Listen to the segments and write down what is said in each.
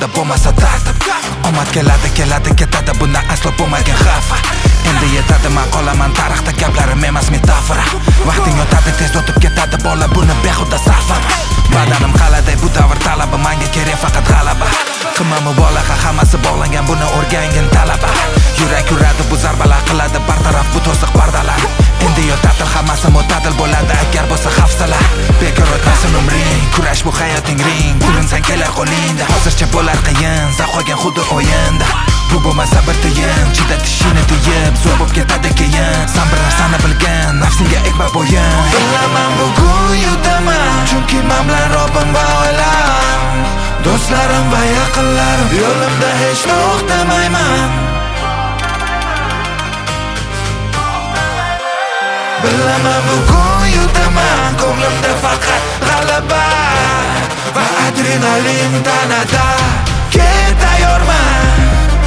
ketadi bo'lmasa tartib. Omad keladi ketadi, bundan aslo bo'lmagan xafa. Endi yetadi, men qolaman tarixda, gaplarim emas metafora. Vaqting o'tadi, tez o'tib ketadi, bola buni behuda sarflama. Badanim qaladay, bu davr talabi, menga kerak faqat g'alaba. Qilma mubolag'a, hammasi bog'langan, buni o'rgangin talaba. Yurak uradi, bu zarbalar qiladi bartaraf bu to'siq pardalar. Endi yo'q ta'til, hammasi mo'tadil bo'ladi agar bo'lsa hafsala. Bekor o'tmasin umring, kurash bu hayoting ring. Urinsang kelar qo'lingda, hozircha bo'lar qiyin, zavq olgan xuddi o'yinda. Bu bo'lmasa bir tiyin, chida tishini tiyib, zo'r bo'lib ketadi keyin. Sen bir narsani bilgin, nafsingga ekma bo'yin. Bilaman bugun yutaman, chunki men bilan Robbim va oilam, do'stlarim va yaqinlarim. Yo'limda hech to'xtamayman. Bilaman bugun yutaman, ko'nglimda faqat g'alaba va adrenalin tanada. Kel tayyorman.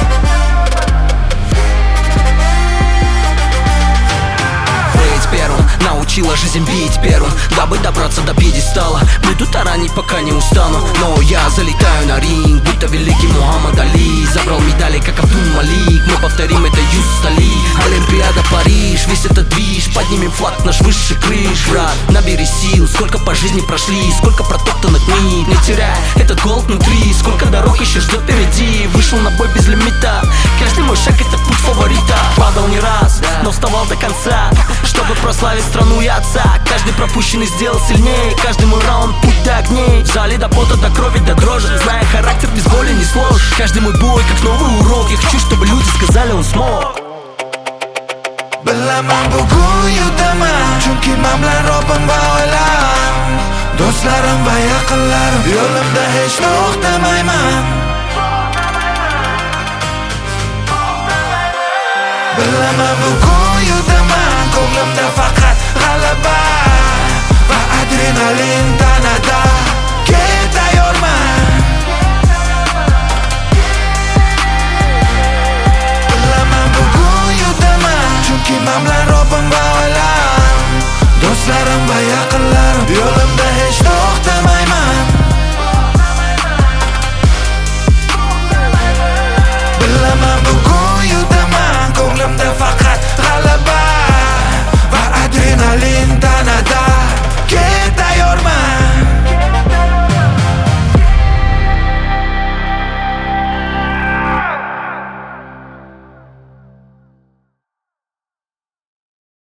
Научила жизнь бить первым, дабы добраться до пьедестала. Буду таранить, пока не устану, но я залетаю на ринг, будто великий Мухаммад Али. Забрал медали, как Абдул-Малик, мы повторим это Юстали. Олимпиада, Париж, весь этот движ, поднимем флаг наш выше крыш. Брат, набери сил, сколько по жизни прошли, сколько протоптанных книг. Не теряй этот голод внутри, сколько дорог еще ждет впереди. Вышел на бой без лимита, каждый мой шаг это путь фаворита. Падал не раз, но вставал до конца, чтобы прославить страну и отца. Каждый пропущенный сделал сильнее, каждый мой раунд путь до огней. В зале до пота, до крови, до дрожи, зная характер, без воли не сложишь. Каждый мой бой как новый урок, я хочу, чтобы люди сказали, он смог. Bilaman bugun yutaman, chunki men bilan Robbim va oilam, do'stlarim va yaqinlarim. Yo'limda hech to'xtamayman. Bilaman bugun yutaman, ko'nglimda faqat g'alaba va adrenalin tanada.